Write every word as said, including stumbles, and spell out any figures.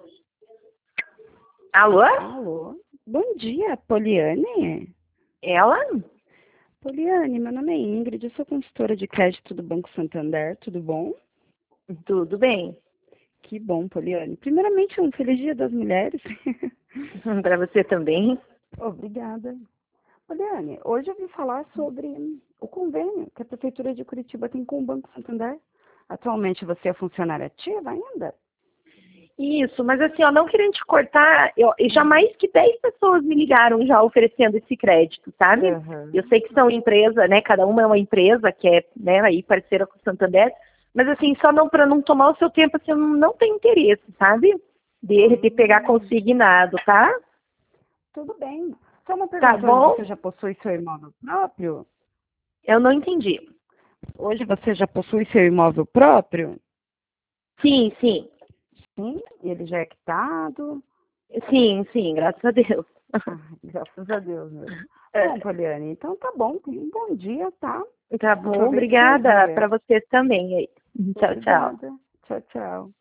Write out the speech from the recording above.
Alô? Alô? Bom dia, Poliane? Ela? Poliane, meu nome é Ingrid, eu sou consultora de crédito do Banco Santander, tudo bom? Tudo bem. Que bom, Poliane. Primeiramente, um feliz Dia das Mulheres. Para você também. Obrigada. Poliane, hoje eu vim falar sobre o convênio que a Prefeitura de Curitiba tem com o Banco Santander. Atualmente você é funcionária ativa ainda? Isso, mas assim, ó, não querendo te cortar, eu, e jamais que dez pessoas me ligaram já oferecendo esse crédito, sabe? Uhum. Eu sei que são empresa, né? Cada uma é uma empresa que é, né, aí parceira com o Santander, mas assim, só não para não tomar o seu tempo, assim, eu não, não tenho interesse, sabe? De, de pegar consignado, tá? Tudo bem. Só uma Tá pergunta, hoje bom? você já possui seu imóvel próprio? Eu não entendi. Hoje você já possui seu imóvel próprio? Sim, sim. Sim, ele já é quitado. Sim, sim, graças a Deus. Ah, graças a Deus mesmo. É, Bom, Poliane, então tá bom. Tenha um bom dia, tá? tá bom, Aproveite seu obrigada dia. para você também aí. Tchau, tchau. Obrigada. Tchau, tchau.